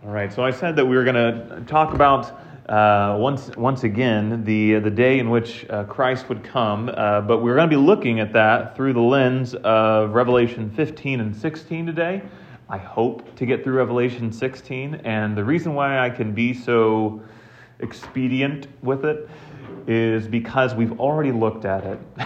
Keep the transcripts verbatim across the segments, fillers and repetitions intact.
All right, so I said that we were going to talk about uh, once once again the the day in which uh, Christ would come, uh, but we're going to be looking at that through the lens of Revelation fifteen and sixteen today. I hope to get through Revelation sixteen, and the reason why I can be so expedient with it is because we've already looked at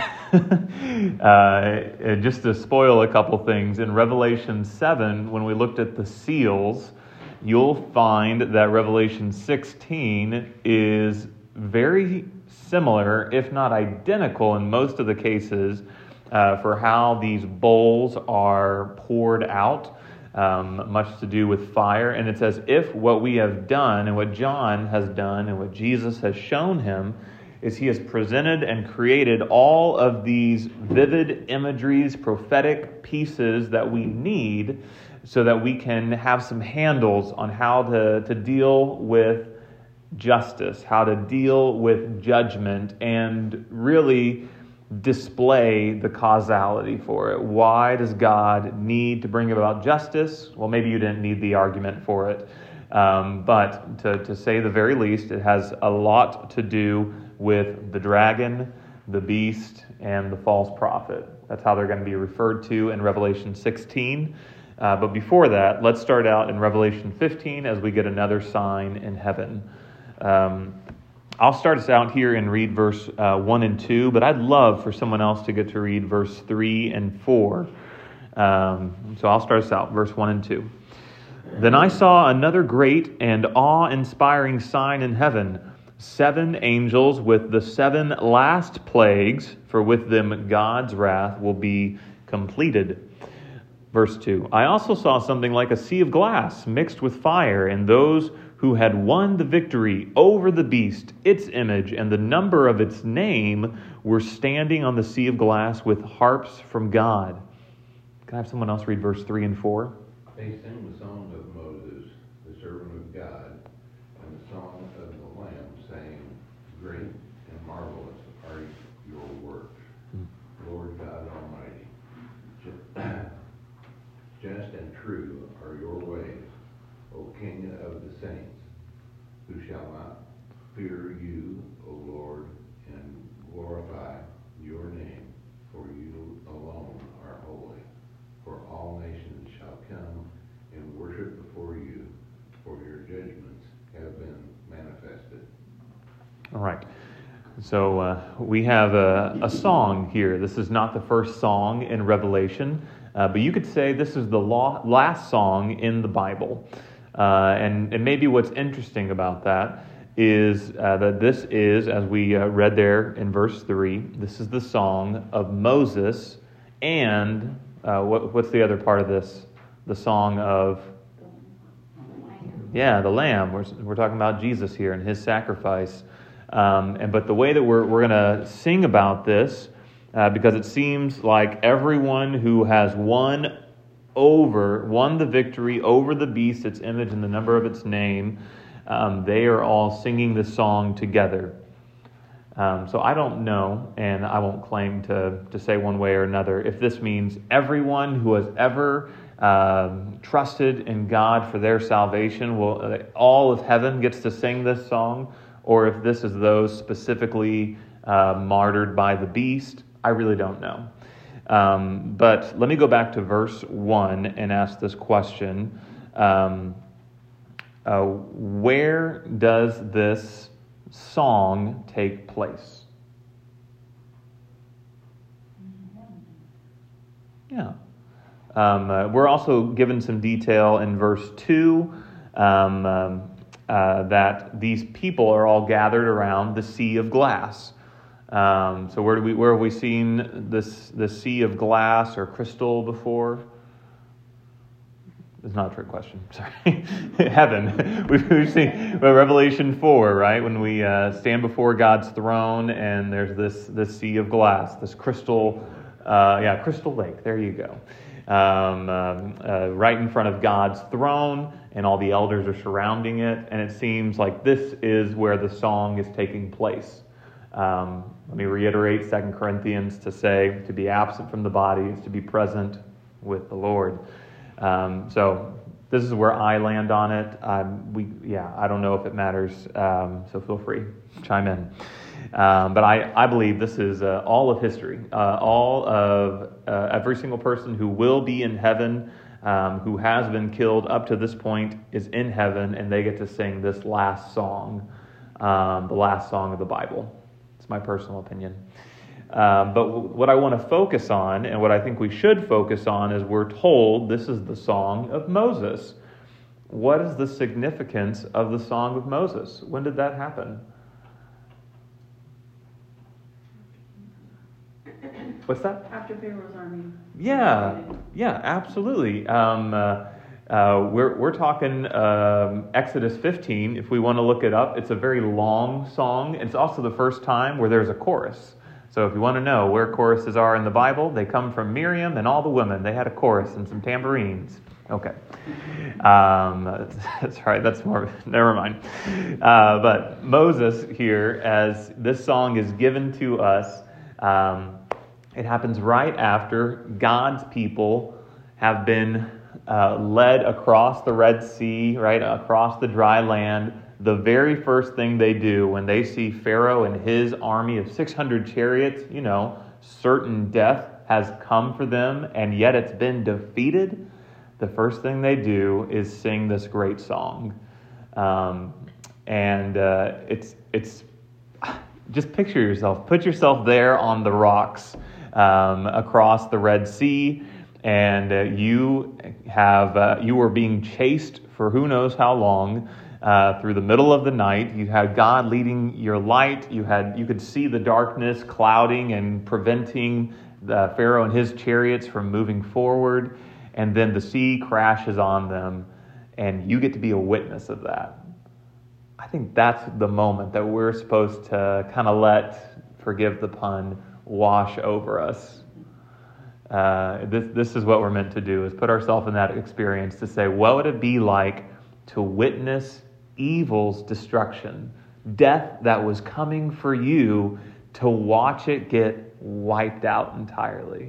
it. uh, just to spoil a couple things, in Revelation seven, when we looked at the seals, you'll find that Revelation sixteen is very similar, if not identical in most of the cases, uh, for how these bowls are poured out, um, much to do with fire. And it's as if what we have done and what John has done and what Jesus has shown him is he has presented and created all of these vivid imageries, prophetic pieces that we need so that we can have some handles on how to, to deal with justice, how to deal with judgment, and really display the causality for it. Why does God need to bring about justice? Well, maybe you didn't need the argument for it. Um, but to, to say the very least, it has a lot to do with the dragon, the beast, and the false prophet. That's how they're going to be referred to in Revelation sixteen. Uh, but before that, let's start out in Revelation fifteen as we get another sign in heaven. Um, I'll start us out here and read verse uh, one and two, but I'd love for someone else to get to read verse three and four. Um, so I'll start us out, verse one and two. Then I saw another great and awe-inspiring sign in heaven, seven angels with the seven last plagues, for with them God's wrath will be completed. Verse two, I also saw something like a sea of glass mixed with fire, and those who had won the victory over the beast, its image, and the number of its name were standing on the sea of glass with harps from God. Can I have someone else read verse three and four? They sing the song of Moses, the servant of God, and the song of the Lamb, saying, Great and marvelous are your works, Lord God Almighty. Just and true are your ways, O King of the saints. Who shall not fear you, O Lord, and glorify your name, for you alone are holy. For all nations shall come and worship before you, for your judgments have been manifested. All right. So uh, we have a, a song here. This is not the first song in Revelation, uh, but you could say this is the law, last song in the Bible. Uh, and, and maybe what's interesting about that is uh, that this is, as we uh, read there in verse three, this is the song of Moses and uh, what, what's the other part of this? The song of, yeah, the Lamb. We're, we're talking about Jesus here and his sacrifice. Um, and but the way that we're we're going to sing about this, uh, because it seems like everyone who has won over, won the victory over the beast, its image, and the number of its name, um, they are all singing this song together. Um, so I don't know, and I won't claim to, to say one way or another, if this means everyone who has ever um, trusted in God for their salvation, will uh, all of heaven gets to sing this song, or if this is those specifically uh, martyred by the beast. I really don't know. Um, but let me go back to verse one and ask this question. Um, uh, where does this song take place? Yeah. Um, uh, we're also given some detail in verse two um, um, uh, that these people are all gathered around the sea of glass. Um, so where do we where have we seen this the sea of glass or crystal before? It's not a trick question. Sorry, heaven. We've, we've seen well, Revelation four, right? When we uh, stand before God's throne, and there's this this sea of glass, this crystal, uh, yeah, crystal lake. There you go. Um, um, uh, right in front of God's throne, and all the elders are surrounding it, and it seems like this is where the song is taking place. Um, let me reiterate Second Corinthians to say, to be absent from the body is to be present with the Lord. Um, so this is where I land on it. Um, we, yeah, I don't know if it matters, um, so feel free, chime in. Um, but I, I believe this is uh, all of history, uh, all of uh, every single person who will be in heaven, um, who has been killed up to this point, is in heaven, and they get to sing this last song, um, the last song of the Bible. It's my personal opinion. Um, but w- what I want to focus on, and what I think we should focus on, is we're told this is the Song of Moses. What is the significance of the Song of Moses? When did that happen? What's that? After Pharaoh's army. Yeah, yeah, absolutely. Um, uh, uh, we're we're talking um, Exodus fifteen. If we want to look it up, it's a very long song. It's also the first time where there's a chorus. So if you want to know where choruses are in the Bible, they come from Miriam and all the women. They had a chorus and some tambourines. Okay. Um, that's right. That's more, never mind. Uh, but Moses here, as this song is given to us, um, it happens right after God's people have been uh, led across the Red Sea, right, across the dry land. The very first thing they do when they see Pharaoh and his army of six hundred chariots, you know, certain death has come for them, and yet it's been defeated. The first thing they do is sing this great song. Um, and uh, it's it's just picture yourself. Put yourself there on the rocks um, across the Red Sea, and uh, you have uh, you were being chased for who knows how long. Uh, through the middle of the night, you had God leading your light. You had you could see the darkness clouding and preventing the Pharaoh and his chariots from moving forward. And then the sea crashes on them, and you get to be a witness of that. I think that's the moment that we're supposed to kind of let, forgive the pun, wash over us. Uh, this this is what we're meant to do: is put ourselves in that experience to say, what would it be like to witness evil's destruction, death that was coming for you, to watch it get wiped out entirely?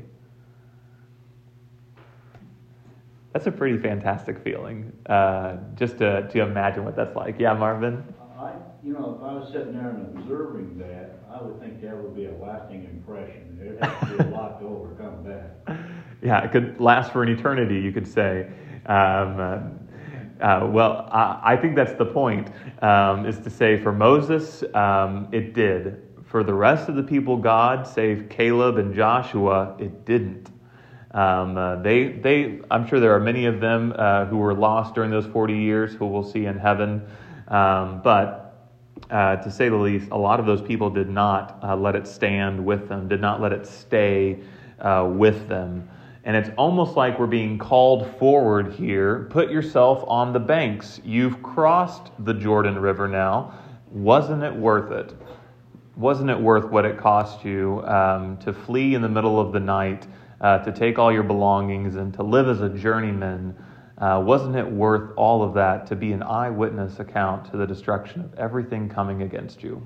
That's a pretty fantastic feeling, uh, just to, to imagine what that's like. Yeah, Marvin? I, you know, if I was sitting there and observing that, I would think that would be a lasting impression. There'd have to be a lot to overcome that. Yeah, it could last for an eternity, you could say. Um, uh, Uh, well, I, I think that's the point, um, is to say for Moses, um, it did. For the rest of the people, God, save Caleb and Joshua, it didn't. Um, uh, they, they, I'm sure there are many of them uh, who were lost during those forty years who we'll see in heaven. Um, but uh, to say the least, a lot of those people did not uh, let it stand with them, did not let it stay uh, with them. And it's almost like we're being called forward here. Put yourself on the banks. You've crossed the Jordan River now. Wasn't it worth it? Wasn't it worth what it cost you um, to flee in the middle of the night, uh, to take all your belongings, and to live as a journeyman? Uh, wasn't it worth all of that to be an eyewitness account to the destruction of everything coming against you?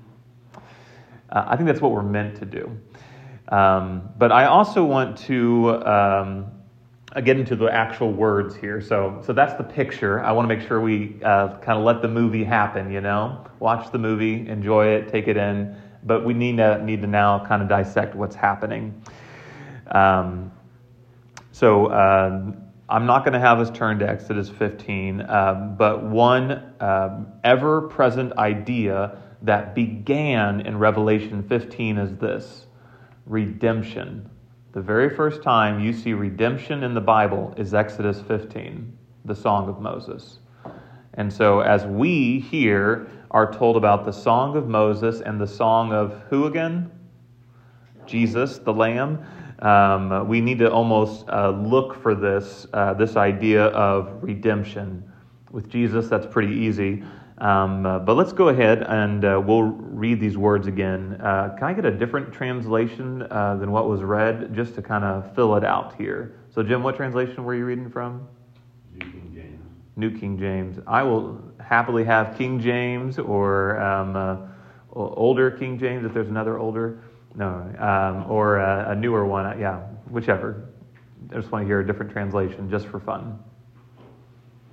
Uh, I think that's what we're meant to do. Um, but I also want to um, get into the actual words here. So, so that's the picture. I want to make sure we uh, kind of let the movie happen. You know, watch the movie, enjoy it, take it in. But we need to need to now kind of dissect what's happening. Um, so uh, I'm not going to have us turn to Exodus fifteen, uh, but one um, ever-present idea that began in Revelation fifteen is this. Redemption. The very first time you see redemption in the Bible is Exodus fifteen, the Song of Moses. And so as we here are told about the Song of Moses and the song of who again? Jesus, the Lamb. Um, we need to almost uh, look for this, uh, this idea of redemption. With Jesus, that's pretty easy. Um, uh, but let's go ahead and uh, we'll read these words again. Uh, can I get a different translation uh, than what was read, just to kind of fill it out here? So, Jim, what translation were you reading from? New King James. New King James. I will happily have King James or um, uh, older King James if there's another older. No, um, or a, a newer one. Yeah, whichever. I just want to hear a different translation just for fun.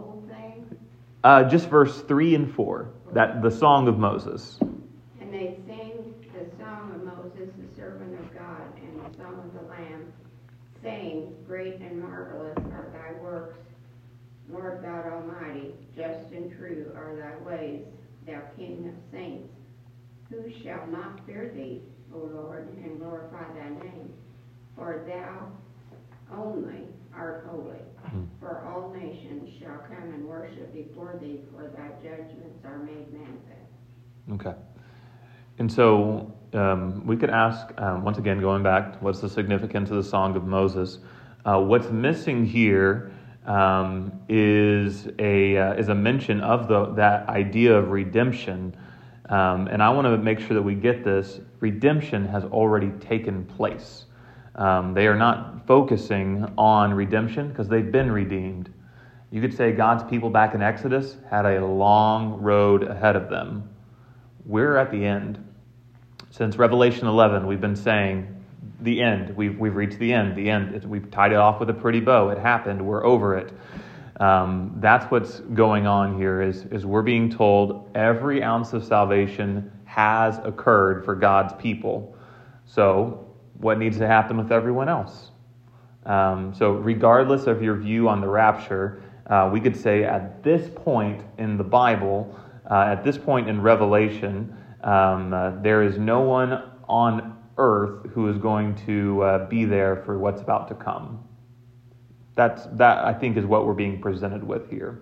whole thing? Uh, just verse three and four, that the Song of Moses. And they sing the song of Moses, the servant of God, and the song of the Lamb, saying, Great and marvelous are thy works, Lord God Almighty. Just and true are thy ways, thou King of saints. Who shall not fear thee, O Lord, and glorify thy name? For thou only art holy. Hmm. For all nations shall come and worship before thee, for thy judgments are made manifest. Okay. And so um, we could ask, um, once again, going back, what's the significance of the Song of Moses? Uh, what's missing here um, is a uh, is a mention of the that idea of redemption. Um, and I want to make sure that we get this. Redemption has already taken place. Um, they are not focusing on redemption because they've been redeemed. You could say God's people back in Exodus had a long road ahead of them. We're at the end. Since Revelation eleven, we've been saying the end. We've, we've reached the end. The end. It, we've tied it off with a pretty bow. It happened. We're over it. Um, that's what's going on here is, is we're being told every ounce of salvation has occurred for God's people. So what needs to happen with everyone else? Um, so regardless of your view on the rapture, uh, we could say at this point in the Bible, uh, at this point in Revelation, um, uh, there is no one on earth who is going to uh, be there for what's about to come. That's that I think is what we're being presented with here.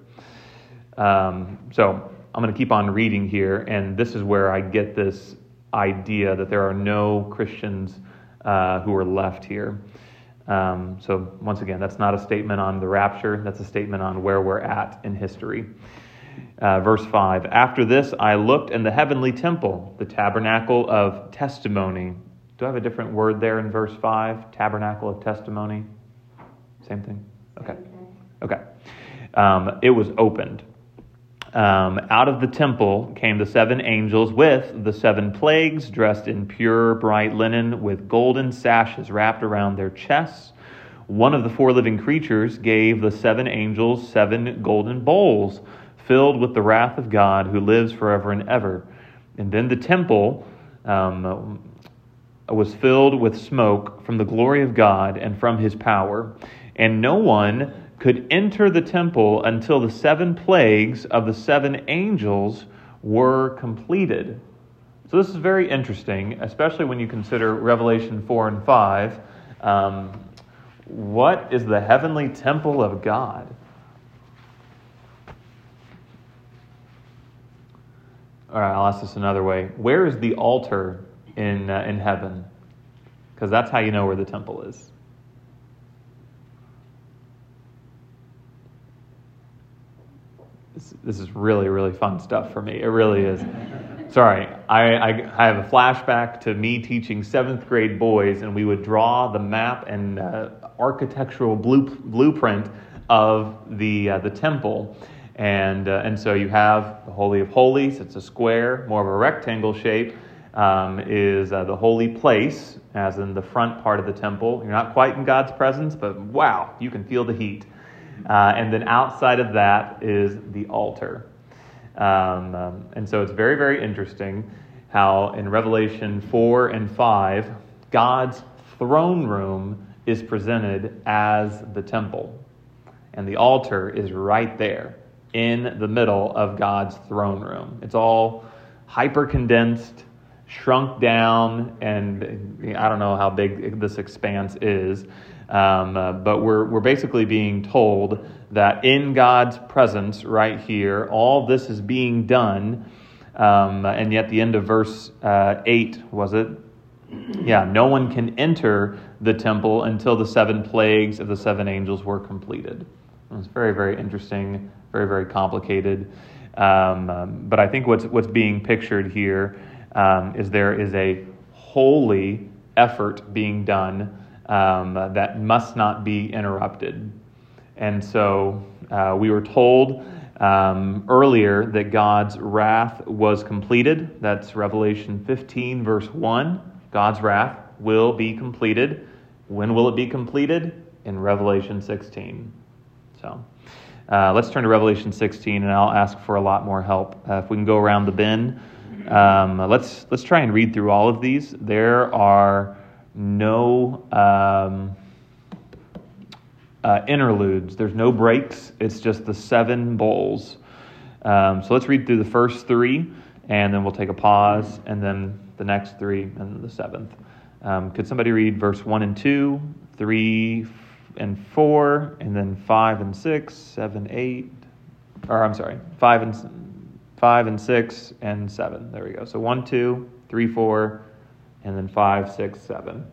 Um, so I'm going to keep on reading here, and this is where I get this idea that there are no Christians uh, who are left here. Um, so once again, that's not a statement on the rapture. That's a statement on where we're at in history. Uh, verse five, after this I looked in the heavenly temple, the tabernacle of testimony. Do I have a different word there in verse five? Tabernacle of testimony? Same thing? Okay. Okay. Um, it was opened. Um, out of the temple came the seven angels with the seven plagues, dressed in pure bright linen, with golden sashes wrapped around their chests. One of the four living creatures gave the seven angels seven golden bowls filled with the wrath of God who lives forever and ever. And then the temple um, was filled with smoke from the glory of God and from his power. And no one could enter the temple until the seven plagues of the seven angels were completed. So this is very interesting, especially when you consider Revelation four and five. Um, what is the heavenly temple of God? All right, I'll ask this another way. Where is the altar in uh, in heaven? Because that's how you know where the temple is. This, this is really, really fun stuff for me. It really is. Sorry, I, I, I have a flashback to me teaching seventh grade boys, and we would draw the map and uh, architectural blue, blueprint of the uh, the temple. And uh, and so you have the Holy of Holies. It's a square, more of a rectangle shape, um, is uh, the holy place, as in the front part of the temple. You're not quite in God's presence, but wow, you can feel the heat. Uh, and then outside of that is the altar. Um, um, and so it's very, very interesting how in Revelation four and five, God's throne room is presented as the temple. And the altar is right there in the middle of God's throne room. It's all hyper-condensed, shrunk down, and I don't know how big this expanse is, um, uh, but we're we're basically being told that in God's presence right here, all this is being done, um, and yet the end of verse uh, eight, was it? Yeah, no one can enter the temple until the seven plagues of the seven angels were completed. It's very, very interesting, very, very complicated. Um, um, but I think what's what's being pictured here um, is there is a holy effort being done um, that must not be interrupted. And so uh, we were told um, earlier that God's wrath was completed. That's Revelation fifteen, verse one. God's wrath will be completed. When will it be completed? In Revelation sixteen. So Uh, let's turn to Revelation sixteen, and I'll ask for a lot more help. Uh, if we can go around the bend, um, let's let's try and read through all of these. There are no um, uh, interludes. There's no breaks. It's just the seven bowls. Um, so let's read through the first three, and then we'll take a pause, and then the next three, and then the seventh. Um, could somebody read verse one and two, three and four, and then five and six, seven, eight, or I'm sorry, five and five and six and seven. There we go. So one, two, three, four, and then five, six, seven.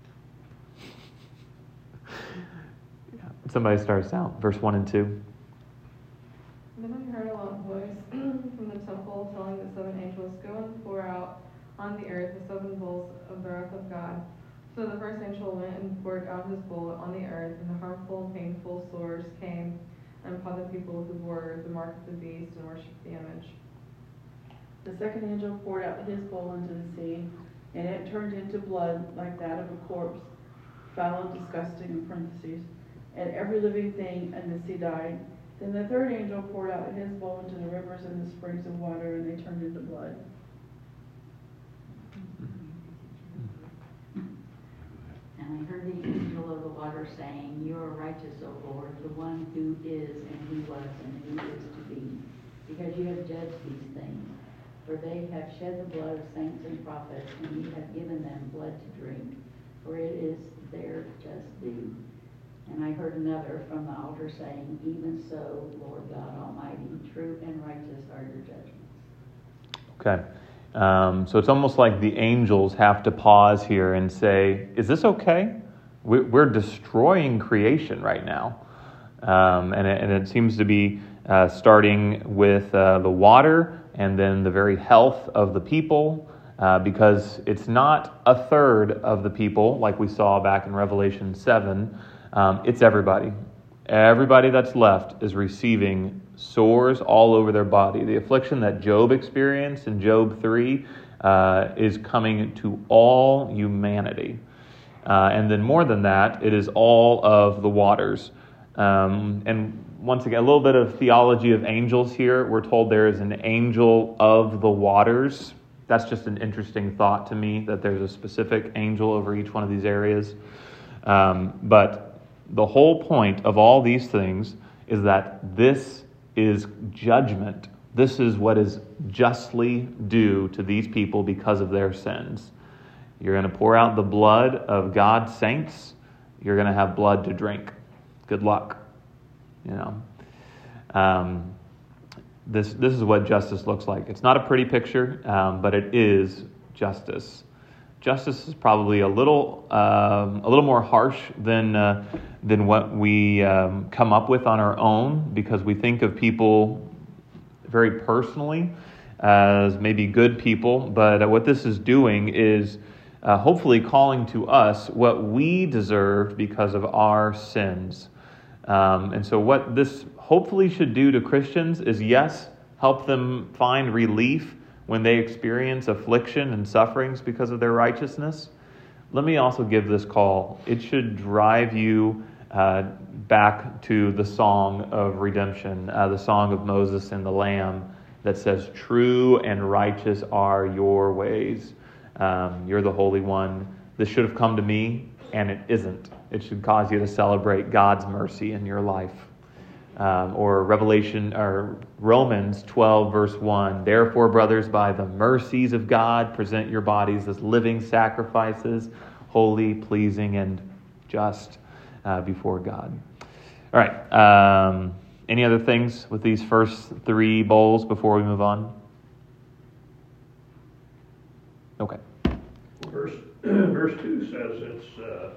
Yeah. Somebody starts out. Verse one and two. Then I heard a loud voice from the temple telling the seven angels, "Go and pour out on the earth the seven bowls of the wrath of God." So the first angel went and poured out his bowl on the earth, and the harmful, painful sores came and upon the people who bore the mark of the beast and worshipped the image. The second angel poured out his bowl into the sea, and it turned into blood like that of a corpse, foul and disgusting, in parentheses, and every living thing in the sea died. Then the third angel poured out his bowl into the rivers and the springs of water, and they turned into blood. And I heard the angel of the water saying, "You are righteous, O Lord, the one who is and who was and who is to be, because you have judged these things. For they have shed the blood of saints and prophets, and you have given them blood to drink, for it is their just due." And I heard another from the altar saying, "Even so, Lord God Almighty, true and righteous are your judgments." Okay. Um, so it's almost like the angels have to pause here and say, is this okay? We're destroying creation right now. Um, and, it, and it seems to be uh, starting with uh, the water and then the very health of the people, uh, because it's not a third of the people like we saw back in Revelation seven. Um, it's everybody. Everybody that's left is receiving sores all over their body. The affliction that Job experienced in Job three uh, is coming to all humanity. Uh, and then more than that, it is all of the waters. Um, and once again, a little bit of theology of angels here. We're told there is an angel of the waters. That's just an interesting thought to me, that there's a specific angel over each one of these areas. Um, but the whole point of all these things is that this is judgment. This is what is justly due to these people because of their sins. You're going to pour out the blood of God's saints. You're going to have blood to drink. Good luck. You know, um, this this is what justice looks like. It's not a pretty picture, um, but it is justice. Justice is probably a little um, a little more harsh than uh, than what we um, come up with on our own, because we think of people very personally as maybe good people. But what this is doing is uh, hopefully calling to us what we deserve because of our sins. Um, and so what this hopefully should do to Christians is, yes, help them find relief when they experience affliction and sufferings because of their righteousness. Let me also give this call. It should drive you uh, back to the song of redemption, uh, the song of Moses and the Lamb that says, "True and righteous are your ways. Um, you're the Holy One. This should have come to me, and it isn't." It should cause you to celebrate God's mercy in your life. Um, or Revelation or Romans twelve verse one. "Therefore, brothers, by the mercies of God, present your bodies as living sacrifices, holy, pleasing, and just uh, before God." All right. Um, any other things with these first three bowls before we move on? Okay. Verse verse two says it's uh,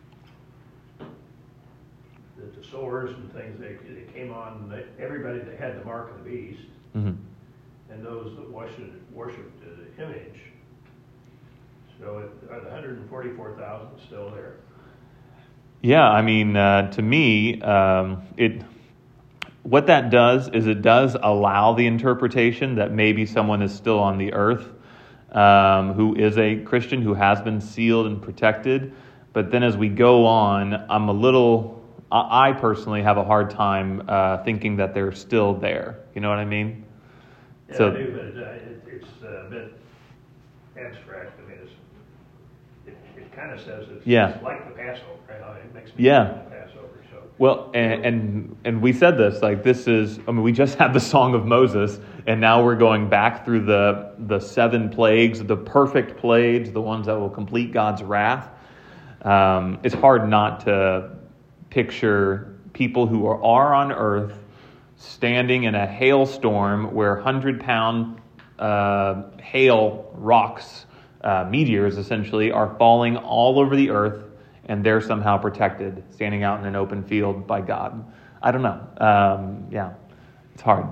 that the sores and things, they, they came on they, everybody that had the mark of the beast, Mm-hmm. and those that worshipped, worshipped the image. So it, are the one hundred forty-four thousand still there? Yeah, I mean, uh, to me, um, it what that does is it does allow the interpretation that maybe someone is still on the earth um, who is a Christian, who has been sealed and protected. But then as we go on, I'm a little I, I personally have a hard time uh, thinking that they're still there. You know what I mean? Yeah, So- I do, but it, uh, it, it's a bit abstract. I mean, it's, it, it kind of says it's, Yeah. it's like the Passover, right? It makes me Yeah. think of the Passover, so. Well, and, and and we said this, like this is, I mean, we just had the Song of Moses, and now we're going back through the the seven plagues, the perfect plagues, the ones that will complete God's wrath. Um, it's hard not to picture people who are, are on earth standing in a hailstorm where hundred-pound uh, hail rocks, uh, meteors essentially, are falling all over the earth, and they're somehow protected, standing out in an open field by God. I don't know. Um, yeah, it's hard.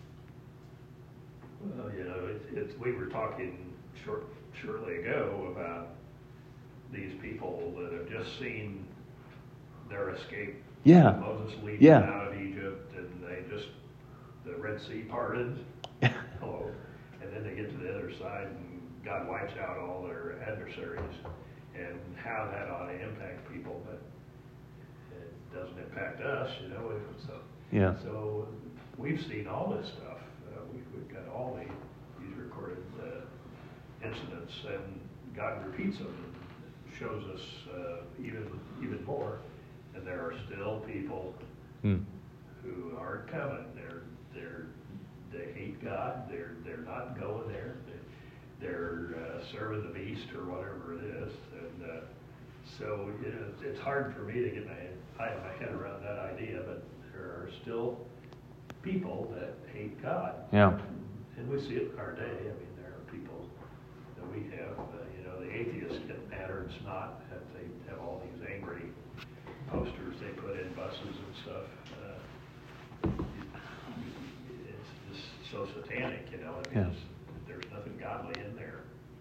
Well, you know, it's, it's, we were talking short, shortly ago about these people that have just seen their escape. Yeah. Moses leading Yeah. them out of Egypt, and they just, the Red Sea parted. Hello. And then they get to the other side, and God wipes out all their adversaries. And how that ought to impact people, but it doesn't impact us, you know. So, Yeah. so we've seen all this stuff. Uh, we, we've got all the, these recorded uh, incidents, and God repeats them and shows us uh, even even more. And there are still people Hmm. who aren't coming. They're they're they hate God. They're they're not going there. They, they're uh, serving the beast or whatever it is. And uh, so you know, it's, it's hard for me to get my head, I have my head around that idea. But there are still people that hate God. Yeah. And we see it in our day. I mean, there are people that we have. Uh, you know, the atheists get madder and snot that they have all these angry posters they put in buses and stuff. Uh, it's just so satanic, you know. I mean, Yeah. it's, there's nothing godly in there.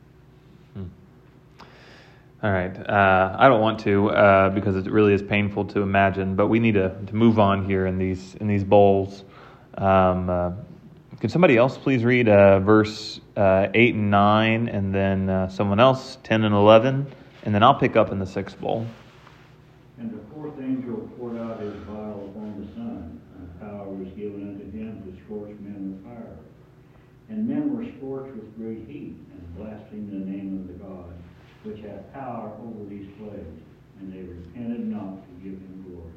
All right. Uh, I don't want to uh, because it really is painful to imagine, but we need to, to move on here in these in these bowls. Um, uh, could somebody else please read uh, verse uh, eight and nine, and then uh, someone else ten and eleven, and then I'll pick up in the sixth bowl. And the fourth angel poured out his vial upon the sun, and power was given unto him to scorch men with fire. And men were scorched with great heat, and blasphemed the name of the God, which hath power over these plagues, and they repented not to give him glory.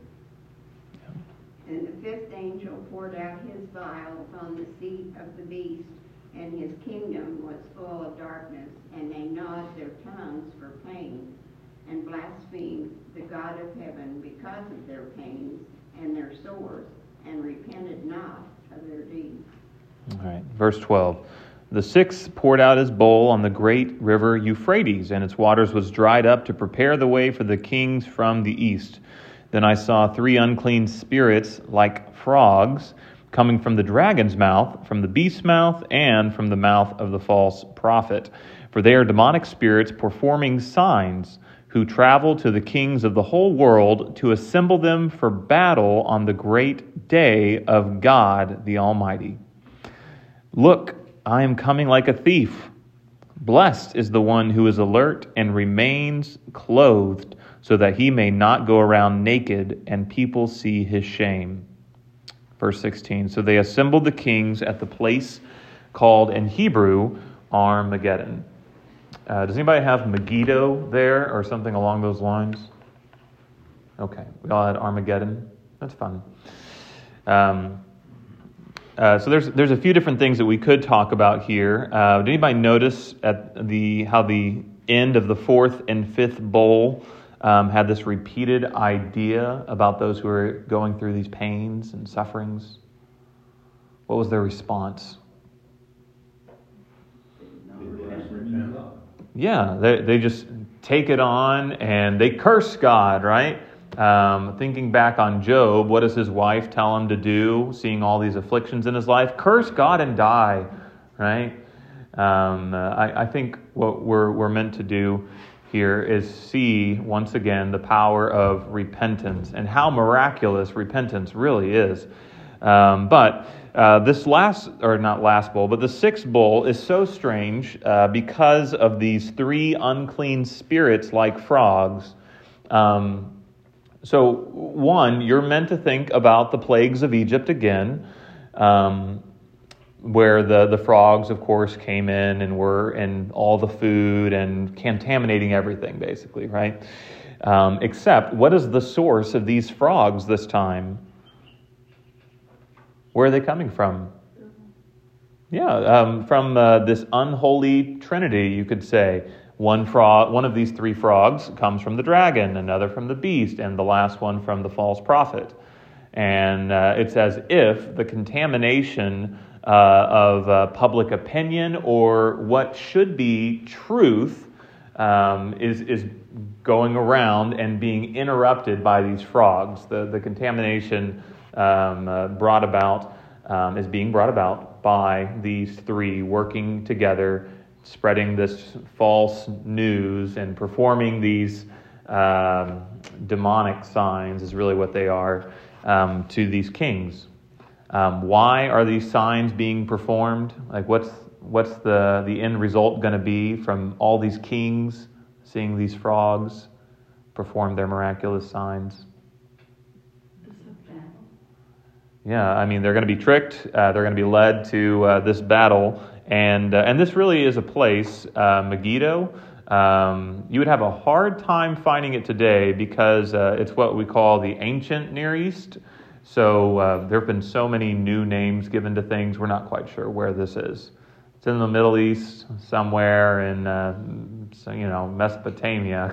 And the fifth angel poured out his vial upon the seat of the beast, and his kingdom was full of darkness, and they gnawed their tongues for pain, and blasphemed the God of heaven because of their pains and their sores, and repented not of their deeds. All right. Verse twelve. The sixth poured out his bowl on the great river Euphrates, and its waters was dried up to prepare the way for the kings from the east. Then I saw three unclean spirits like frogs coming from the dragon's mouth, from the beast's mouth, and from the mouth of the false prophet. For they are demonic spirits performing signs, who travel to the kings of the whole world to assemble them for battle on the great day of God the Almighty. Look, I am coming like a thief. Blessed is the one who is alert and remains clothed, so that he may not go around naked and people see his shame. Verse sixteen, so they assembled the kings at the place called in Hebrew Armageddon. Uh, does anybody have Megiddo there or something along those lines? Okay, we all had Armageddon. That's fun. Um, uh, so there's there's a few different things that we could talk about here. Uh, did anybody notice at the how the end of the fourth and fifth bowl um, had this repeated idea about those who are going through these pains and sufferings? What was their response? Yeah, they they just take it on and they curse God, right? Um, thinking back on Job, what does his wife tell him to do, seeing all these afflictions in his life? Curse God and die, right? Um, uh, I, I think what we're we're meant to do here is see, once again, the power of repentance and how miraculous repentance really is. Um, but uh, this last, or not last bowl, but the sixth bowl is so strange uh, because of these three unclean spirits like frogs. Um, So, one, you're meant to think about the plagues of Egypt again, um, where the, the frogs, of course, came in and were in all the food and contaminating everything, basically, right? Um, except, what is the source of these frogs this time? Where are they coming from? Yeah, um, from uh, this unholy trinity, you could say. One frog, one of these three frogs comes from the dragon, another from the beast, and the last one from the false prophet. And uh, it's as if the contamination uh, of uh, public opinion or what should be truth um, is is going around and being interrupted by these frogs. The the contamination um, uh, brought about um, is being brought about by these three working together, spreading this false news and performing these um, demonic signs is really what they are um, to these kings. Um, why are these signs being performed? Like, what's what's the the end result going to be from all these kings seeing these frogs perform their miraculous signs? Yeah, I mean, they're going to be tricked. Uh, they're going to be led to uh, this battle. And uh, and this really is a place, uh, Megiddo. Um, you would have a hard time finding it today because uh, it's what we call the ancient Near East. So uh, there have been so many new names given to things, we're not quite sure where this is. It's in the Middle East, somewhere in, uh, so, you know, Mesopotamia.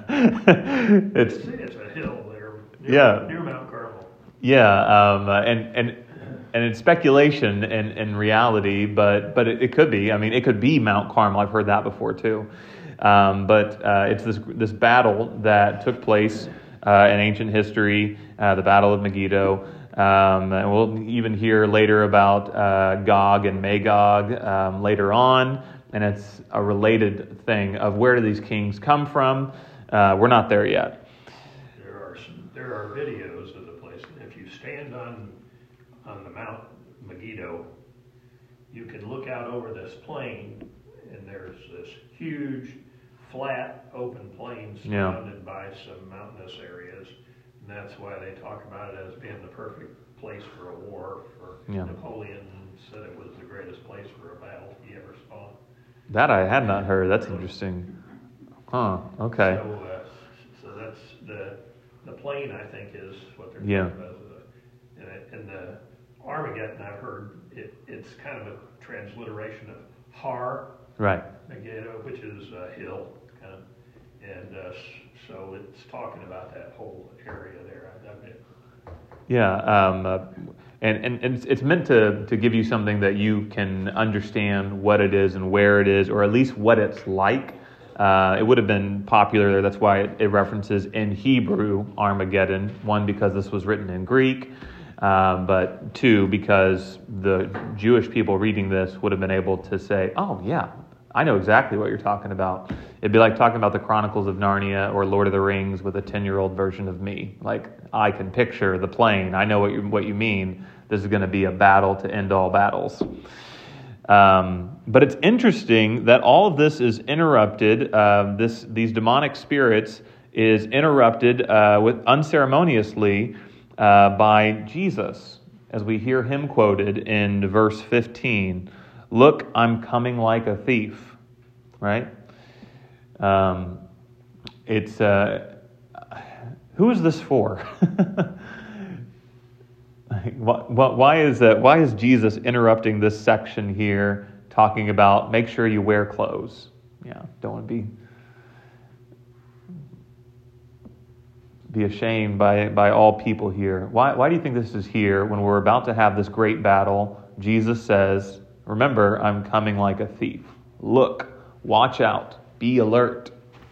it's It's a hill there, near, Yeah. near Mount Carmel. Yeah, um, uh, and and and it's speculation and, and reality, but but it, it could be. I mean, it could be Mount Carmel. I've heard that before too. Um, but uh, it's this this battle that took place uh, in ancient history, uh, the Battle of Megiddo. Um, and we'll even hear later about uh, Gog and Magog um, later on, and it's a related thing of where do these kings come from. Uh, we're not there yet. There are some, there are videos of the place. If you stand on on the Mount Megiddo, you can look out over this plain, and there's this huge, flat, open plain surrounded yeah. by some mountainous areas. And that's why they talk about it as being the perfect place for a war. For yeah. Napoleon said it was the greatest place for a battle he ever saw. That I had not heard. That's interesting. Huh, okay. So, uh, so that's the the plain, I think, is what they're yeah. talking about. And, it, and the Armageddon, I've heard, it, it's kind of a transliteration of Har, right. Megiddo, which is a hill, kind of. And uh, so it's talking about that whole area there. I bet. Yeah, um, uh, and, and, and it's meant to, to give you something that you can understand what it is and where it is, or at least what it's like. Uh, it would have been popular there. That's why it, it references in Hebrew Armageddon. One, because this was written in Greek, um, but two, because the Jewish people reading this would have been able to say, oh, yeah, I know exactly what you're talking about. It'd be like talking about the Chronicles of Narnia or Lord of the Rings with a ten-year-old version of me. Like, I can picture the plain. I know what you, what you mean. This is going to be a battle to end all battles. Um, but it's interesting that all of this is interrupted. Uh, this these demonic spirits is interrupted uh, with unceremoniously uh, by Jesus, as we hear him quoted in verse fifteen. Look, I'm coming like a thief. Right? Um, it's uh, who is this for? Why is that? Why is Jesus interrupting this section here, talking about make sure you wear clothes? Yeah, don't want to be be ashamed by by all people here. Why why do you think this is here when we're about to have this great battle? Jesus says, "Remember, I'm coming like a thief. Look, watch out, be alert."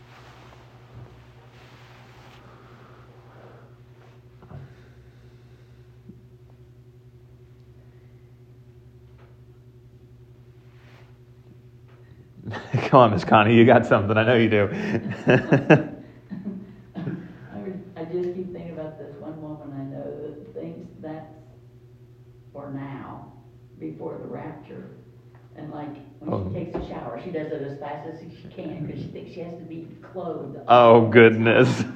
Come on, Miss Connie, you got something. I know you do. I, would, I just keep thinking about this one woman I know that thinks that's for now, before the rapture. And like when oh. she takes a shower, she does it as fast as she can because she thinks she has to be clothed. Oh, goodness.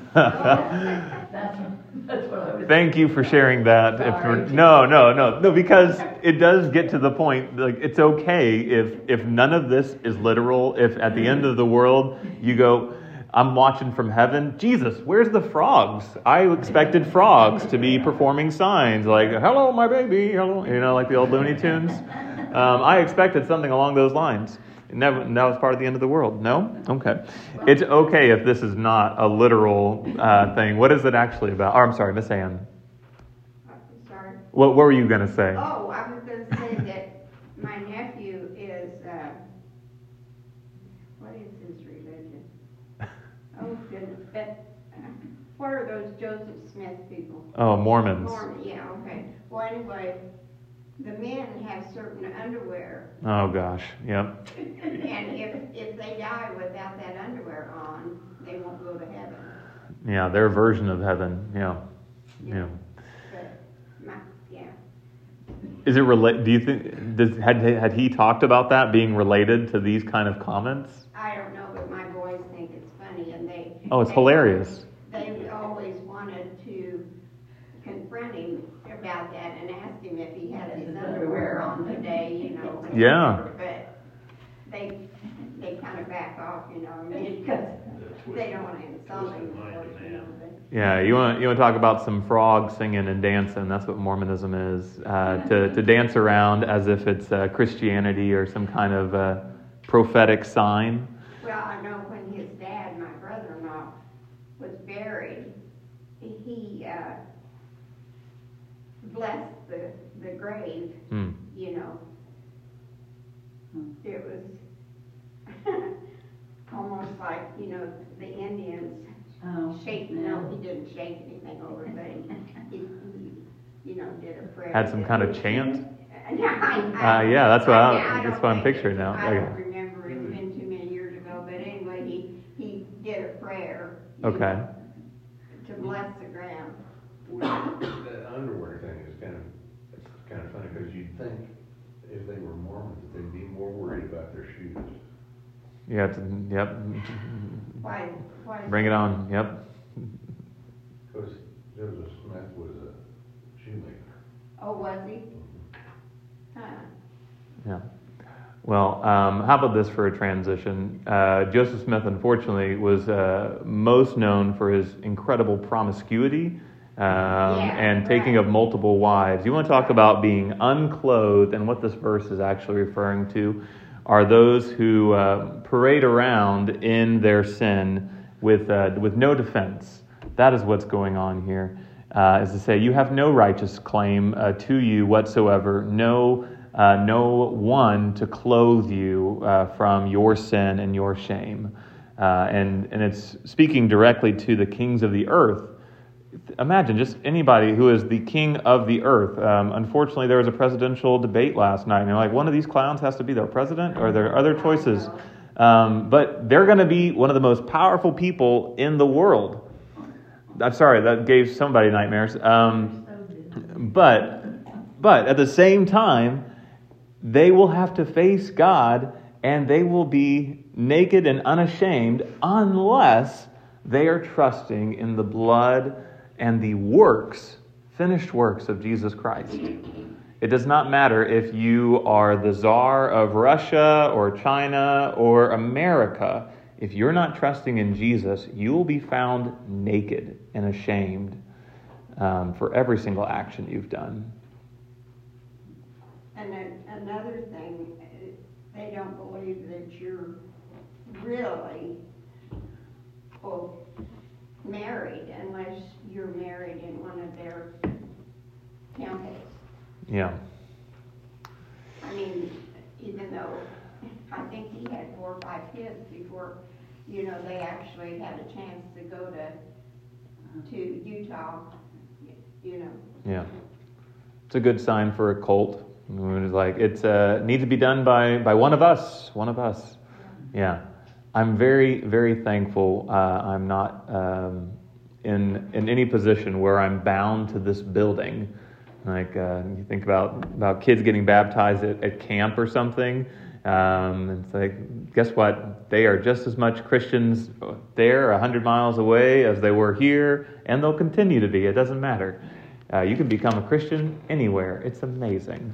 That's, that's what I was. Thank you for sharing that. If Sorry. we're, no, no, no, no, because it does get to the point. Like, it's okay if if none of this is literal. If at the end of the world you go, I'm watching from heaven. Jesus, where's the frogs? I expected frogs to be performing signs like, hello, my baby, hello, you know, like the old Looney Tunes. Um, I expected something along those lines. And that, and that was part of the end of the world. No? Okay. It's okay if this is not a literal uh, thing. What is it actually about? Oh, I'm sorry, Miss Ann. Sorry. What, what were you going to say? Oh, I was going to say that my nephew is, uh, what is his religion? Oh, goodness. But, uh, what are those Joseph Smith people? Oh, Mormons. Mormon, yeah, okay. Well, anyway, the men have certain underwear. Oh, gosh. Yep. And if, if they die without that underwear on, they won't go to heaven. Yeah, their version of heaven. Yeah. Yeah. But, my, yeah. Is it relate? Do you think, does, had, had he talked about that being related to these kind of comments? I don't know, but my boys think it's funny, and they... Oh, it's they, hilarious. They always wanted to confront him about that and ask him if he had his underwear on today, you know. Yeah. But they, they kind of back off, you know, I mean, because they don't want to insult him, of course, you know, but... Yeah, you want you want to talk about some frogs singing and dancing? That's what Mormonism is. Uh, to to dance around as if it's uh, Christianity or some kind of uh, prophetic sign. Well, I know when his dad, my brother-in-law, was buried, he uh, blessed the, the grave, Hmm. you know. It was almost like, you know, the Indians Oh, shake, yeah. no, he didn't shake anything over, but he, he, he, you know, did a prayer. Had some kind of chant. Yeah, I, Uh, yeah, that's what I- yeah, that's don't what I'm think picturing it- now. I Okay. don't remember, it's been too many years ago, but anyway, he, he did a prayer. you Okay. know, To bless the ground. That underwear thing is kind of, it's kind of funny, because you'd think if they were Mormons, that they'd be more worried about their shoes. Yeah. It's, yep. Why, why? Bring it on. Yep. Because Joseph Smith was a shoemaker. Oh, was he? Huh. Yeah. Well, um, how about this for a transition? Uh, Joseph Smith, unfortunately, was uh, most known for his incredible promiscuity um, Yeah, and taking right. of multiple wives. You want to talk about being unclothed, and what this verse is actually referring to are those who uh, parade around in their sin with uh, with no defense. That is what's going on here. Uh, is to say, you have no righteous claim uh, to you whatsoever, no uh, no one to clothe you uh, from your sin and your shame. Uh, and, and it's speaking directly to the kings of the earth. Imagine just anybody who is the king of the earth. Um, unfortunately, there was a presidential debate last night, and they're like, one of these clowns has to be their president, or are there other choices? Um, but they're going to be one of the most powerful people in the world. I'm sorry, that gave somebody nightmares. Um, but, but at the same time, they will have to face God, and they will be naked and unashamed unless they are trusting in the blood and the works, finished works of Jesus Christ. It does not matter if you are the Tsar of Russia or China or America. If you're not trusting in Jesus, you will be found naked and ashamed um, for every single action you've done. And then another thing, uh, they don't believe that you're really, well, married unless you're married in one of their temples. Yeah. I mean, even though I think he had four or five kids before, you know, they actually had a chance to go to, to Utah, you know. Yeah. It's a good sign for a cult. It's like, it's uh, needs to be done by, by one of us, one of us. Yeah. I'm very, very thankful uh, I'm not um, in in any position where I'm bound to this building. Like, uh, you think about, about kids getting baptized at, at camp or something. Um, it's like, guess what? They are just as much Christians there, a hundred miles away, as they were here, and they'll continue to be. It doesn't matter. Uh, you can become a Christian anywhere. It's amazing.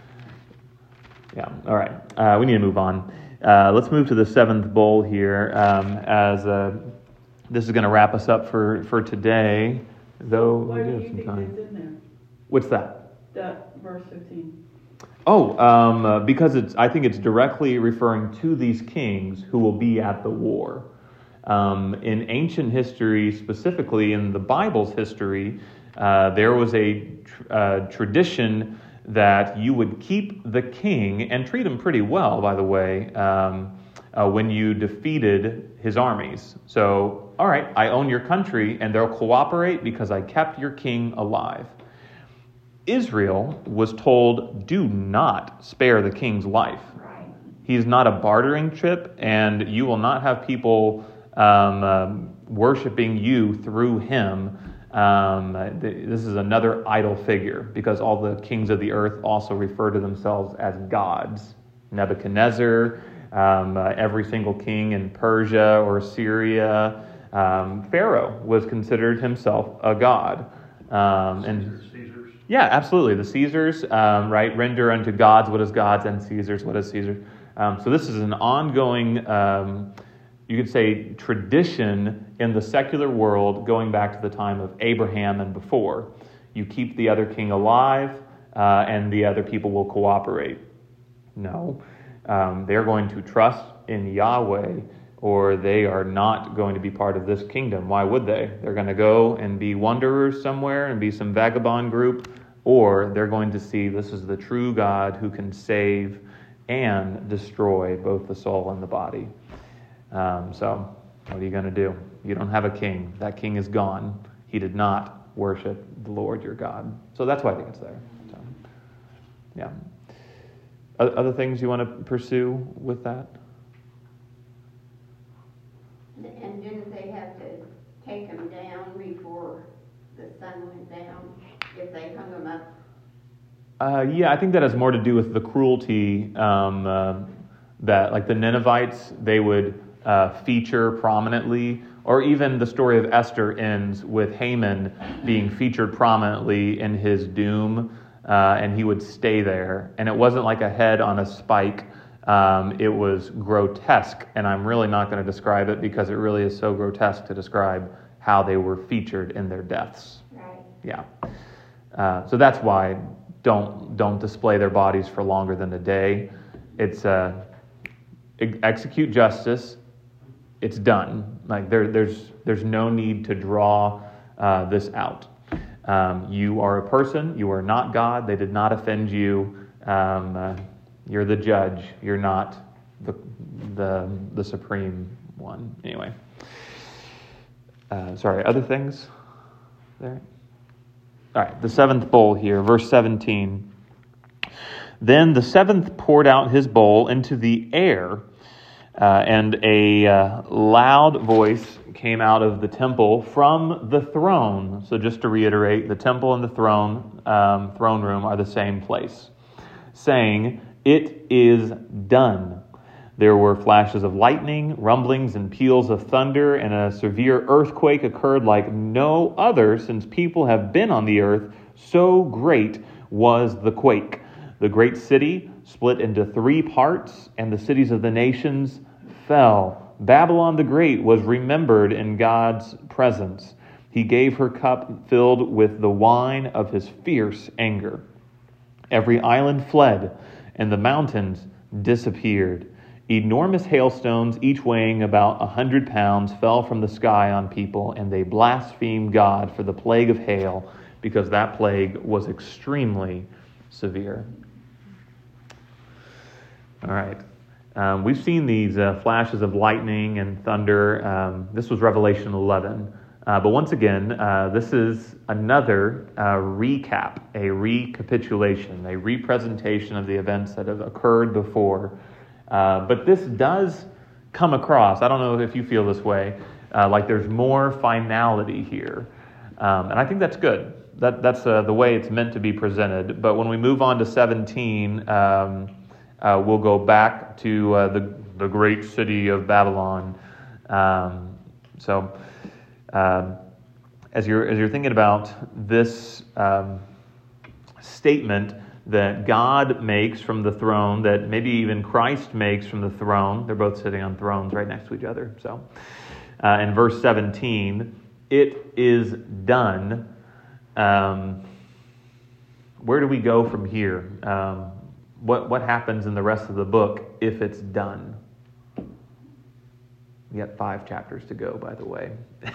Yeah. All right. Uh, we need to move on. Uh, let's move to the seventh bowl here, um, as uh, this is going to wrap us up for, for today. Though Why we do do you have some think time. it's in there, What's that? that verse fifteen? Oh, um, uh, because it's. I think it's directly referring to these kings who will be at the war. Um, in ancient history, specifically in the Bible's history, uh, there was a tr- uh, tradition that you would keep the king and treat him pretty well, by the way, um, uh, when you defeated his armies. So, all right, I own your country, and they'll cooperate because I kept your king alive. Israel was told, do not spare the king's life. Right. He's not a bartering chip, and you will not have people um, um, worshiping you through him. Um, th- this is another idol figure, because all the kings of the earth also refer to themselves as gods. Nebuchadnezzar, um, uh, every single king in Persia or Syria, um, Pharaoh was considered himself a god. Um, and Caesars. Yeah, absolutely. The Caesars, um, right, render unto gods what is God's, and Caesars what is Caesar. Um, so this is an ongoing, um, you could say, tradition in the secular world going back to the time of Abraham and before. You keep the other king alive, uh, and the other people will cooperate. No. Um, they're going to trust in Yahweh, or they are not going to be part of this kingdom. Why would they? They're going to go and be wanderers somewhere and be some vagabond group, or they're going to see this is the true God who can save and destroy both the soul and the body. Um, so, what are you going to do? You don't have a king. That king is gone. He did not worship the Lord your God. So that's why I think it's there. So, yeah. Other things you want to pursue with that? And didn't they have to take them down before the sun went down, if they hung them up? Uh, yeah, I think that has more to do with the cruelty um, uh, that, like the Ninevites, they would uh, feature prominently, or even the story of Esther ends with Haman being featured prominently in his doom, uh, and he would stay there. And it wasn't like a head on a spike. Um, it was grotesque, and I'm really not going to describe it because it really is so grotesque to describe how they were featured in their deaths. Right. Yeah. Uh, so that's why don't don't display their bodies for longer than a day. It's uh, ex- execute justice. It's done. Like there there's there's no need to draw uh, this out. Um, you are a person. You are not God. They did not offend you. Um, uh, You're the judge. You're not the the the supreme one. Anyway. Uh, sorry, other things there? All right, the seventh bowl here, verse seventeen. Then the seventh poured out his bowl into the air, uh, and a uh, loud voice came out of the temple from the throne. So just to reiterate, the temple and the throne, um, throne room are the same place, saying, "It is done." There were flashes of lightning, rumblings and peals of thunder, and a severe earthquake occurred like no other since people have been on the earth. So great was the quake. The great city split into three parts, and the cities of the nations fell. Babylon the Great was remembered in God's presence. He gave her cup filled with the wine of his fierce anger. Every island fled, and the mountains disappeared. Enormous hailstones, each weighing about a hundred pounds, fell from the sky on people, and they blasphemed God for the plague of hail, because that plague was extremely severe. All right. Um, we've seen these uh, flashes of lightning and thunder. Um, this was Revelation eleven. Uh, but once again, uh, this is another uh, recap, a recapitulation, a representation of the events that have occurred before. Uh, but this does come across, I don't know if you feel this way, uh, like there's more finality here. Um, and I think that's good. That That's uh, the way it's meant to be presented. But when we move on to seventeen, um, uh, will go back to uh, the, the great city of Babylon. Um, so um, as you're as you're thinking about this um, statement that God makes from the throne, that maybe even Christ makes from the throne, they're both sitting on thrones right next to each other. So uh, in verse seventeen, it is done. Um, where do we go from here? Um, what what happens in the rest of the book if it's done? We got five chapters to go, by the way.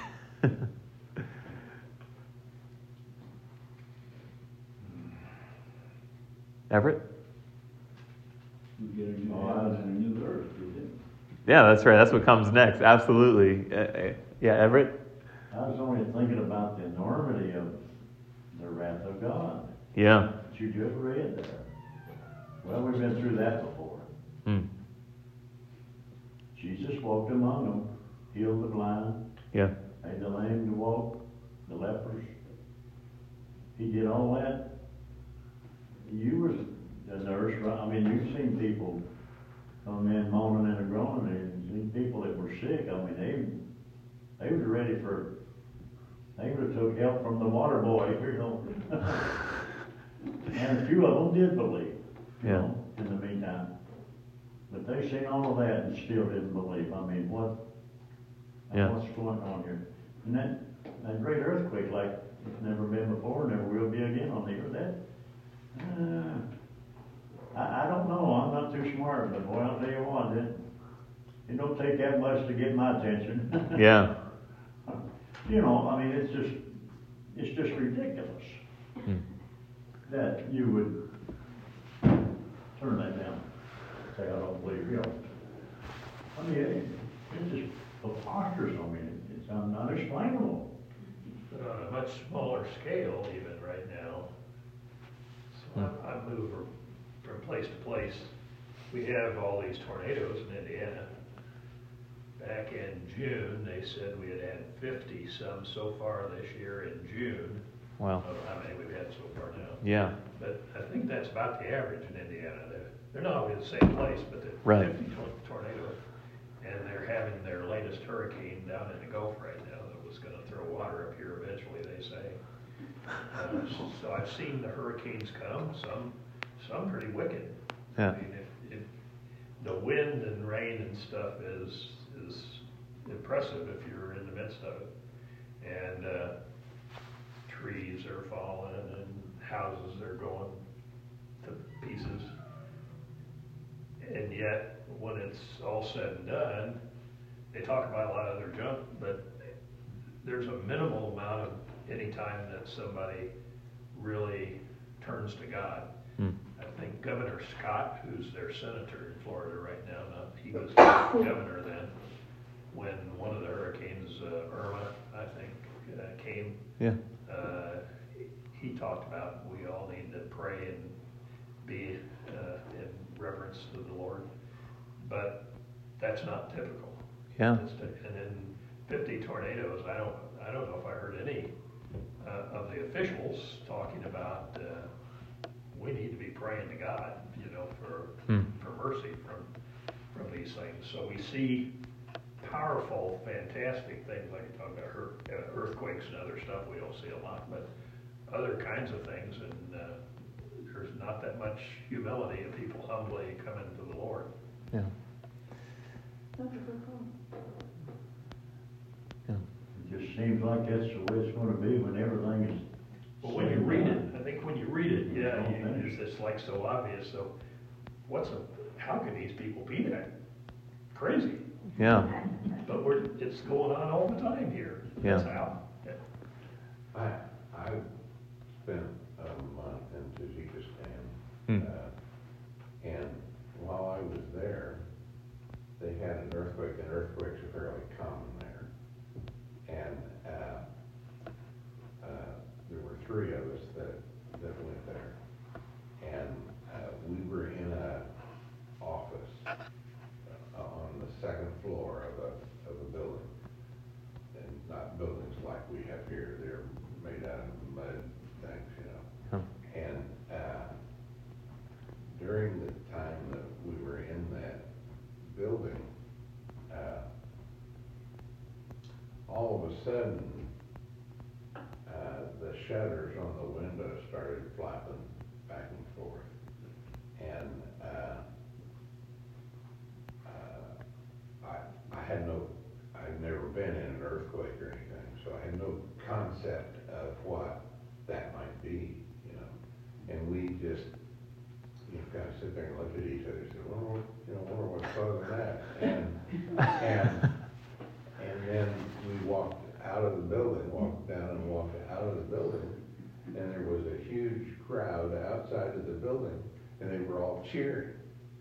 Everett? We get a new heaven and a new earth, is it? Yeah, that's right. That's what comes next. Absolutely. Uh, uh, yeah, Everett? I was only thinking about the enormity of the wrath of God Yeah. that you just read there. Well, we've been through that before. Hmm. Jesus walked among them, healed the blind, Yeah. made the lame to walk, the lepers. He did all that. You was the nurse, right? I mean, you've seen people come in moaning and groaning, and seen people that were sick. I mean, they they was ready for. They would have took help from the water boy, you know. And a few of them did believe, you Yeah. know, in the meantime. But they seen all of that and still didn't believe. I mean, what? Yeah. What's going on here? And that that great earthquake, like it's never been before, never will be again on the earth. That. Uh, I, I don't know. I'm not too smart, but boy, I'll tell you what, it, it don't take that much to get my attention. Yeah. You know, I mean, it's just, it's just ridiculous Hmm. that you would turn that down. Say, I don't believe you. I mean, it, it's just preposterous. I mean, it's un- unexplainable. But on a much smaller scale even right now. So I, I move from, from place to place. We have all these tornadoes in Indiana. Back in June, they said we had had fifty, some so far this year in June. Well. I don't know how many we've had so far now. Yeah. But I think that's about the average in Indiana. They're, they're not always the same place, but they're Right. fifty tor- tornadoes. And they're having their latest hurricane down in the Gulf right now that was going to throw water up here eventually, they say. Uh, so, so I've seen the hurricanes come, some some pretty wicked. Yeah. I mean, if, if the wind and rain and stuff is is impressive if you're in the midst of it. And uh, trees are falling and houses are going to pieces. And yet, when it's all said and done, they talk about a lot of other junk, but there's a minimal amount of any time that somebody really turns to God. Hmm. I think Governor Scott, who's their senator in Florida right now, not, he was governor then, when one of the hurricanes, uh, Irma, I think, uh, came. Yeah. Uh, he talked about we all need to pray and be uh, in reverence to the Lord, but that's not typical. Yeah. It's t- and then fifty tornadoes. I don't. I don't know if I heard any uh, of the officials talking about uh, we need to be praying to God, you know, for Hmm. for mercy from from these things. So we see powerful, fantastic things like you talk about hur- uh, earthquakes and other stuff. We don't see a lot, but other kinds of things, and uh, there's not that much humility of people humbly coming to the Lord. Yeah. That's a good call. It just seems like that's the way it's gonna be when everything is. Well, when you read it, I think when you read it, yeah, Don't you, finish. it's, it's like so obvious. So, what's a? How can these people be that crazy? Yeah. But we're it's going on all the time here. That's Yeah. how. Yeah. I, I spent a month in Tajikistan, Hmm. uh, and while I was there, they had an earthquake, and earthquakes are fairly common there. And, uh, uh, there were three of us that, that went there. And, uh, we were in a office uh, on the second floor of a, of a building. And not buildings like we have here, they're made out of mud things, you know. Huh. And, uh, a sudden, uh, the shutters on the windows started flapping back and forth. And, uh, uh, I, I had no, I'd never been in an earthquake or anything, so I had no concept of what that might be, you know. And we just, you know, kind of sit there and look at each other and say, well, you know, wonder what's causing that. And, and, and then we walked out of the building, walked down and walked out of the building, and there was a huge crowd outside of the building, and they were all cheering.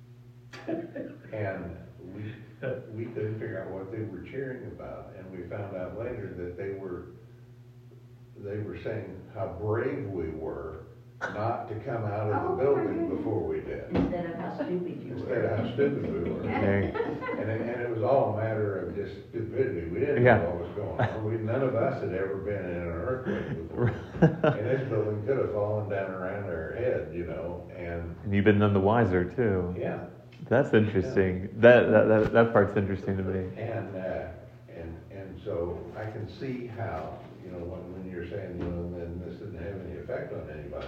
And we, we couldn't figure out what they were cheering about, and we found out later that they were, they were saying how brave we were not to come out of the building before we did. Instead of how stupid you were. Instead of how stupid we were. Okay. And it, and it was all a matter of just stupidity. We didn't Yeah. know what was going on. We, none of us had ever been in an earthquake before. And this building could have fallen down around our head, you know, and And you've been none the wiser, too. yeah. That's interesting. That, that, that, that part's interesting to me. And, uh, and, and so I can see how, you know, when, when you're saying, you know, then this didn't have any effect on anybody.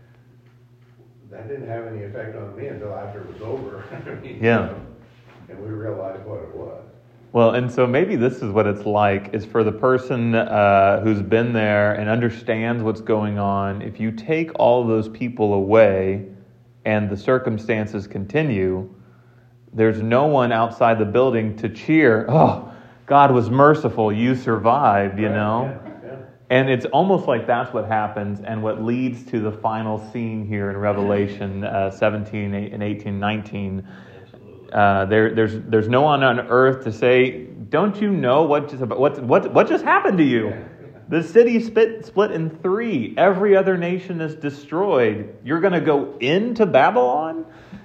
That didn't have any effect on me until after it was over. I mean, Yeah. you know, and we realized what it was. Well, and so maybe this is what it's like, is for the person uh, who's been there and understands what's going on, if you take all of those people away and the circumstances continue, there's no one outside the building to cheer, oh, God was merciful, you survived, you Right, know? yeah, yeah. And it's almost like that's what happens and what leads to the final scene here in Revelation uh, seventeen and eighteen, nineteen. Absolutely. Uh, there, there's, there's no one on earth to say, don't you know what just, what, what, what just happened to you? Yeah, yeah. The city split, split in three. Every other nation is destroyed. You're going to go into Babylon?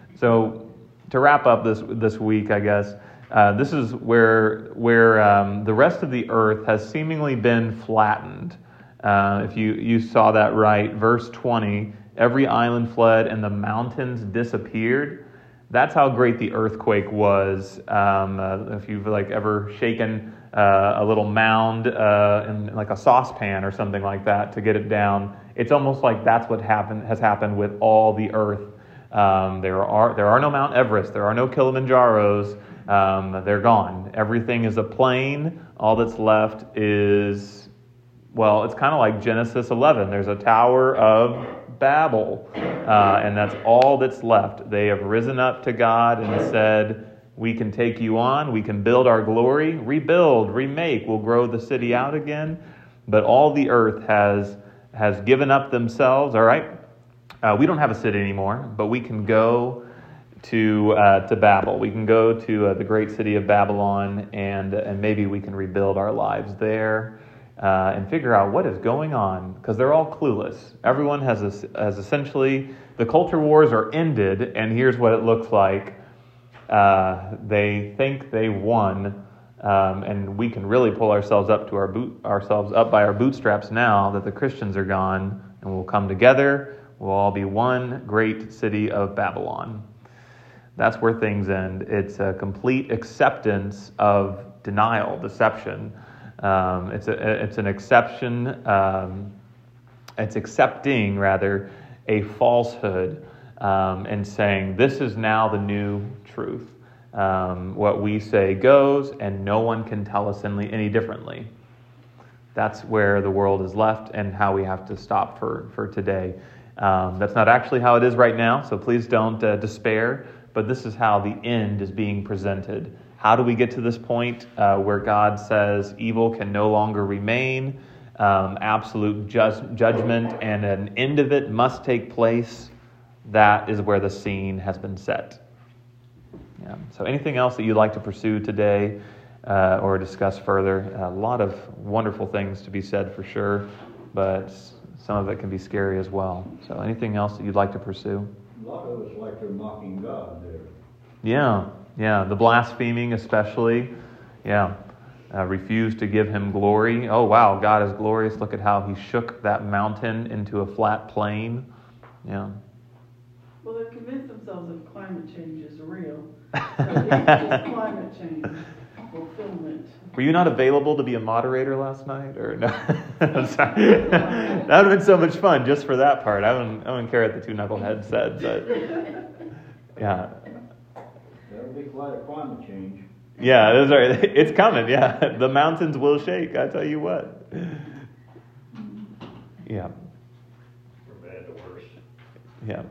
So to wrap up this this week, I guess, uh, this is where where um, the rest of the earth has seemingly been flattened. Uh, if you, you saw that right, verse twenty, every island fled and the mountains disappeared. That's how great the earthquake was. Um, uh, if you've like ever shaken uh, a little mound uh, in like a saucepan or something like that to get it down, it's almost like that's what happened has happened with all the earth. Um, there are there are no Mount Everest, there are no Kilimanjaros. Um, they're gone. Everything is a plain. All that's left is, well, it's kind of like Genesis eleven. There's a Tower of Babel, uh, and that's all that's left. They have risen up to God and said, we can take you on, we can build our glory, rebuild, remake, we'll grow the city out again. But all the earth has has given up themselves, all right? Uh, we don't have a city anymore, but we can go to uh, to Babel. We can go to uh, the great city of Babylon, and and maybe we can rebuild our lives there uh, and figure out what is going on, because they're all clueless. Everyone has a, has essentially, the culture wars are ended, and here's what it looks like. Uh, they think they won, um, and we can really pull ourselves up to our boot ourselves up by our bootstraps now that the Christians are gone, and we'll come together. We'll all be one great city of Babylon. That's where things end. It's a complete acceptance of denial, deception. Um, it's a, it's an exception. Um, it's accepting rather a falsehood um, and saying this is now the new truth. Um, what we say goes, and no one can tell us any, any differently. That's where the world is left, and how we have to stop for for today. Um, that's not actually how it is right now, so please don't uh, despair. But this is how the end is being presented. How do we get to this point uh, where God says evil can no longer remain, um, absolute ju- judgment, and an end of it must take place? That is where the scene has been set. Yeah. So anything else that you'd like to pursue today uh, or discuss further? A lot of wonderful things to be said for sure, but some of it can be scary as well. So anything else that you'd like to pursue? A lot of us like they're mocking God there. Yeah, yeah, the blaspheming especially. Yeah, uh, refuse to give him glory. Oh, wow, God is glorious. Look at how he shook that mountain into a flat plain. Yeah. Well, they've convinced themselves that climate change is real. So it's just climate change. fulfillment. Were you not available to be a moderator last night, or no? I'm sorry. That would have been so much fun just for that part. I wouldn't, I wouldn't care what the two knuckleheads said, but yeah, That'll be quite a climate change. yeah, that's right. It's coming. Yeah, the mountains will shake. I tell you what. Yeah, From bad to worse. yeah.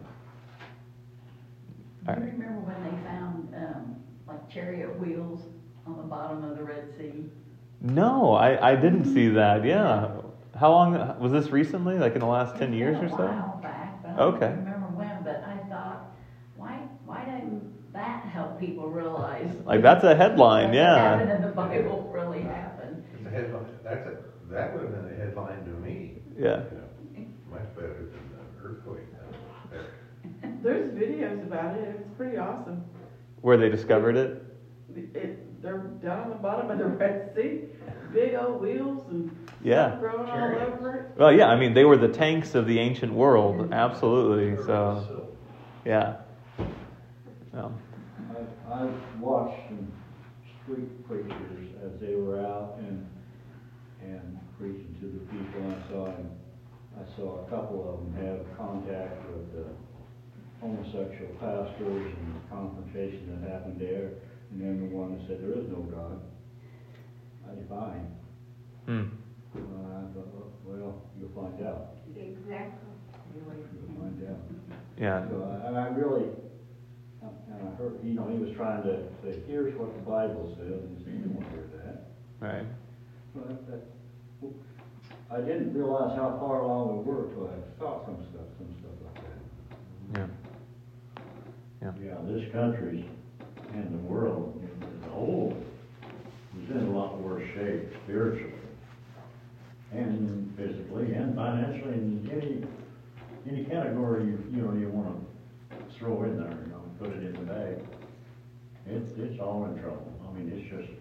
Do you remember when they found, um, like chariot wheels on the bottom of the Red Sea? No, I, I didn't see that. Yeah, how long was this recently? Like in the last ten years or It's so? been a while back, but I Okay. don't remember when, but I thought, why, why didn't that help people realize? Like that's a headline. What Yeah. happened in the Bible really happened. It's a headline, that's a, that would have been a headline to me. Yeah. You know, much better than the earthquake uh, there. There's videos about it, it's pretty awesome. Where they discovered it. It, they're down on the bottom of the Red Sea, big old wheels and Yeah. stuff growing all over it. Well, yeah, I mean, they were the tanks of the ancient world, absolutely. So, yeah. Well, I, I watched some street preachers as they were out and, and preaching to the people. I saw him, I saw a couple of them have contact with the homosexual pastors and the confrontation that happened there. And then the one that said, there is no God. I defy him. hmm. Uh, I thought, well, you'll find out. Exactly. You'll find out. Yeah. So I, and I really, and I heard, you know, he was trying to say, here's what the Bible says, and he said, you don't hear that. Right. Well, that, that, I didn't realize how far along we were till I saw some stuff, some stuff like that. Yeah. Yeah, this country's and the world as a whole is in a lot worse shape spiritually and physically and financially and any any category you you know you want to throw in there, you know, and put it in the bag. It's it's all in trouble. I mean, it's just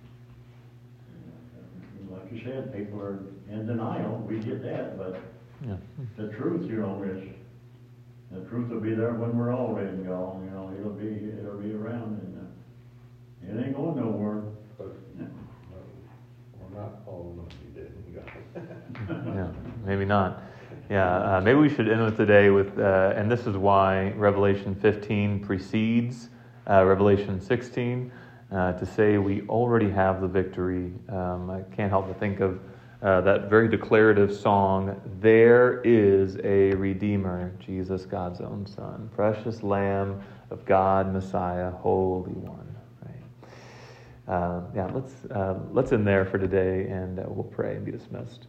like you said, people are in denial. We get that, but Yeah. the truth, you know, is the truth will be there when we're all ready and gone. You know, it'll be it'll be around, and uh, it ain't going nowhere. But, no, we're not all going to be dead and gone. Yeah. Maybe not. Yeah. Uh, maybe we should end with today with, uh, and this is why Revelation fifteen precedes uh, Revelation sixteen, uh, to say we already have the victory. Um, I can't help but think of Uh, that very declarative song, "There is a Redeemer, Jesus, God's own Son, precious Lamb of God, Messiah, Holy One." Right? Uh, yeah, let's uh, let's end there for today, and uh, we'll pray and be dismissed.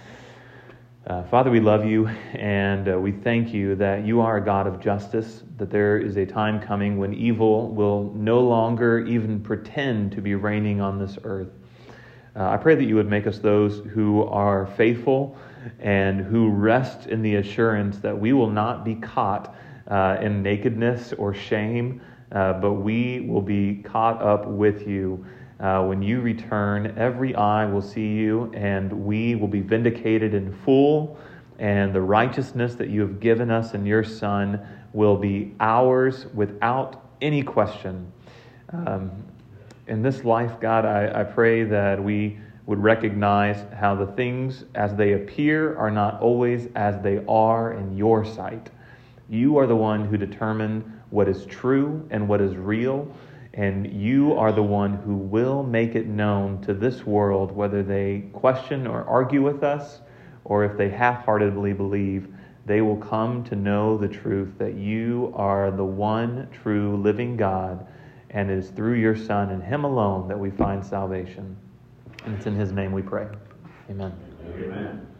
Uh, Father, we love you, and uh, we thank you that you are a God of justice, that there is a time coming when evil will no longer even pretend to be reigning on this earth. Uh, I pray that you would make us those who are faithful and who rest in the assurance that we will not be caught uh, in nakedness or shame, uh, but we will be caught up with you. Uh, when you return, every eye will see you, and we will be vindicated in full, and the righteousness that you have given us in your Son will be ours without any question. Um, In this life, God, I, I pray that we would recognize how the things as they appear are not always as they are in your sight. You are the one who determined what is true and what is real, and you are the one who will make it known to this world, whether they question or argue with us, or if they half-heartedly believe, they will come to know the truth that you are the one true living God, and it is through your Son and him alone that we find salvation. And it's in his name we pray. Amen. Amen.